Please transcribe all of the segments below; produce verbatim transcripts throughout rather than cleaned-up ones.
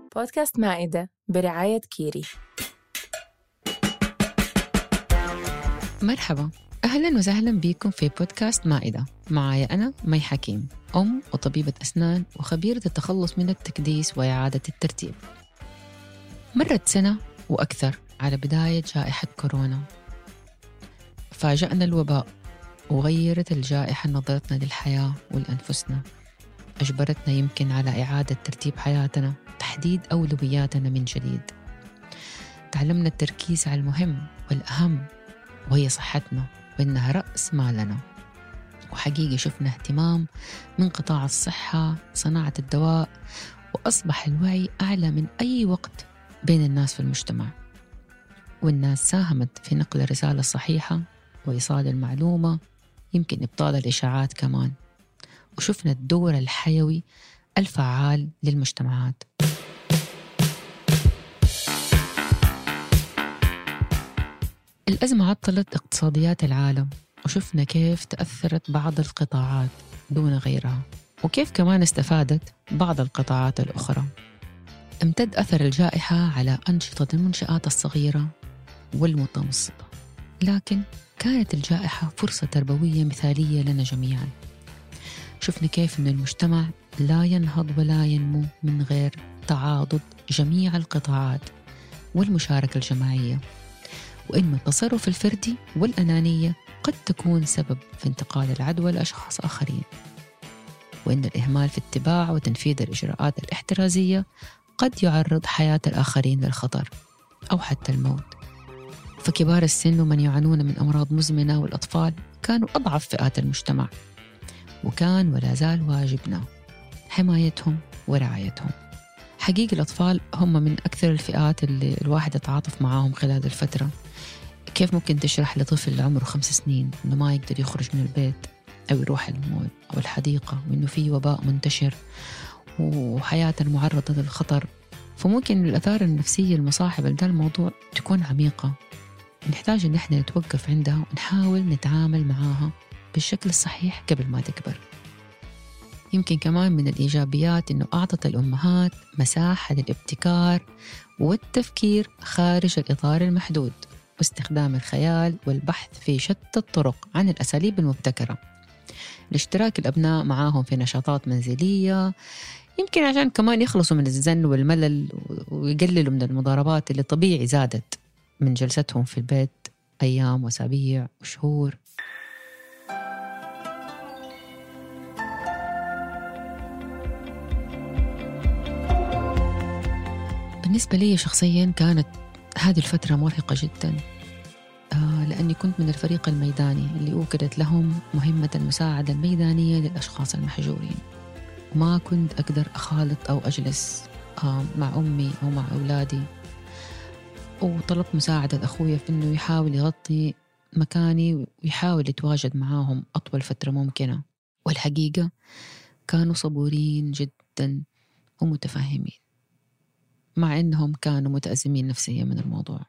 بودكاست مائدة برعاية كيري. مرحبا، أهلا وسهلا بكم في بودكاست مائدة. معايا أنا مي حكيم، أم وطبيبة أسنان وخبيرة التخلص من التكديس وإعادة الترتيب. مرت سنة وأكثر على بداية جائحة كورونا، فاجأنا الوباء وغيرت الجائحة نظرتنا للحياة ولأنفسنا، أجبرتنا يمكن على إعادة ترتيب حياتنا، تحديد أولوياتنا من جديد. تعلمنا التركيز على المهم والأهم، وهي صحتنا، وإنها رأس مالنا. وحقيقي شفنا اهتمام من قطاع الصحة، صناعة الدواء، وأصبح الوعي أعلى من أي وقت بين الناس في المجتمع، والناس ساهمت في نقل الرسالة الصحيحة وإيصال المعلومة، يمكن إبطال الإشاعات كمان. وشفنا الدور الحيوي الفعال للمجتمعات. الأزمة عطلت اقتصاديات العالم، وشفنا كيف تأثرت بعض القطاعات دون غيرها، وكيف كمان استفادت بعض القطاعات الأخرى. امتد أثر الجائحة على أنشطة المنشآت الصغيرة والمتوسطة، لكن كانت الجائحة فرصة تربوية مثالية لنا جميعاً. شفنا كيف أن المجتمع لا ينهض ولا ينمو من غير تعاضد جميع القطاعات والمشاركة الجماعية، وإن التصرف الفردي والأنانية قد تكون سبب في انتقال العدوى لأشخاص آخرين، وإن الإهمال في اتباع وتنفيذ الإجراءات الاحترازية قد يعرض حياة الآخرين للخطر أو حتى الموت. فكبار السن ومن يعانون من أمراض مزمنة والأطفال كانوا أضعف فئات المجتمع، وكان ولا زال واجبنا حمايتهم ورعايتهم. حقيقي الأطفال هم من أكثر الفئات اللي الواحد يتعاطف معاهم خلال الفترة. كيف ممكن تشرح لطفل عمره خمس سنين إنه ما يقدر يخرج من البيت أو يروح المول أو الحديقة، وإنه في وباء منتشر وحياته معرضة للخطر؟ فممكن الآثار النفسية المصاحبة لهذا الموضوع تكون عميقة، نحتاج إن احنا نتوقف عندها ونحاول نتعامل معاها بالشكل الصحيح قبل ما تكبر. يمكن كمان من الإيجابيات إنه أعطت الأمهات مساحة للابتكار والتفكير خارج الإطار المحدود، واستخدام الخيال والبحث في شتى الطرق عن الأساليب المبتكرة لاشتراك الأبناء معاهم في نشاطات منزلية، يمكن عشان كمان يخلصوا من الزن والملل ويقللوا من المضاربات اللي طبيعي زادت من جلستهم في البيت أيام وأسابيع وشهور. بالنسبة لي شخصياً كانت هذه الفترة مرهقة جداً، آه لأني كنت من الفريق الميداني اللي أوكلت لهم مهمة المساعدة الميدانية للأشخاص المحجورين، وما كنت أقدر أخالط أو أجلس آه مع أمي أو مع أولادي. وطلبت مساعدة أخويا في أنه يحاول يغطي مكاني ويحاول يتواجد معاهم أطول فترة ممكنة، والحقيقة كانوا صبورين جداً ومتفاهمين، مع أنهم كانوا متأزمين نفسيا من الموضوع.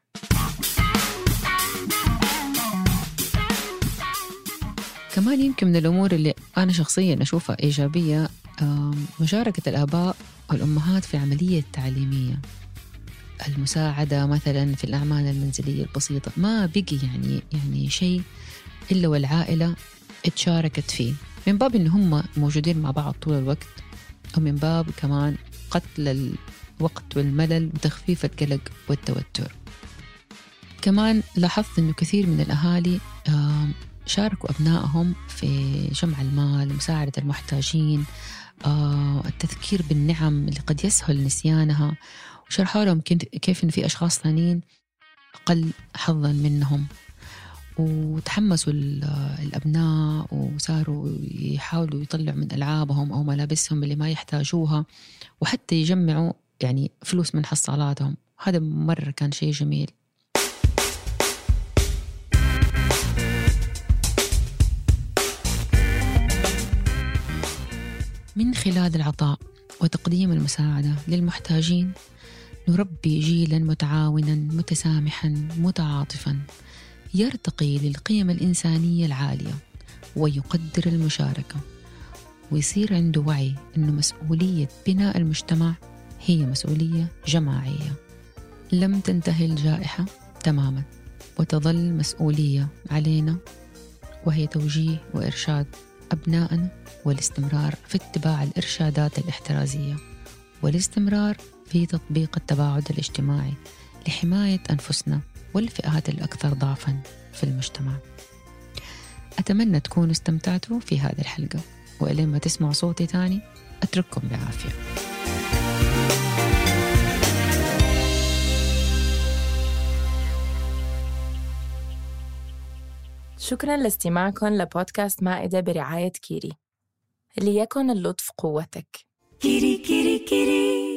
كمان يمكن من الأمور اللي أنا شخصيا أشوفها إيجابية مشاركة الآباء والأمهات في العملية التعليمية، المساعدة مثلا في الأعمال المنزلية البسيطة. ما بقي يعني يعني شيء إلا والعائلة اتشاركت فيه، من باب إن هم موجودين مع بعض طول الوقت، ومن باب كمان قتل الوقت والملل وتخفيف القلق والتوتر. كمان لاحظت إنه كثير من الأهالي شاركوا أبنائهم في جمع المال، مساعدة المحتاجين، التذكير بالنعم اللي قد يسهل نسيانها، وشرحوا لهم كيف إن في أشخاص ثانيين أقل حظاً منهم. وتحمسوا الأبناء وصاروا يحاولوا يطلعوا من ألعابهم أو ملابسهم اللي ما يحتاجوها، وحتى يجمعوا يعني فلوس من حصالاتهم. هذا مرة كان شيء جميل. من خلال العطاء وتقديم المساعدة للمحتاجين نربي جيلاً متعاوناً متسامحاً متعاطفاً، يرتقي للقيم الإنسانية العالية ويقدر المشاركة، ويصير عنده وعي أنه مسؤولية بناء المجتمع هي مسؤولية جماعية. لم تنتهي الجائحة تماما، وتظل مسؤولية علينا، وهي توجيه وإرشاد أبنائنا والاستمرار في اتباع الإرشادات الاحترازية والاستمرار في تطبيق التباعد الاجتماعي لحماية أنفسنا والفئات الأكثر ضعفاً في المجتمع. أتمنى تكونوا استمتعتوا في هذه الحلقة، وإلين ما تسمعوا صوتي تاني أترككم بعافية. شكراً لاستماعكم لبودكاست مائدة برعاية كيري. ليكن اللطف قوتك. كيري كيري كيري.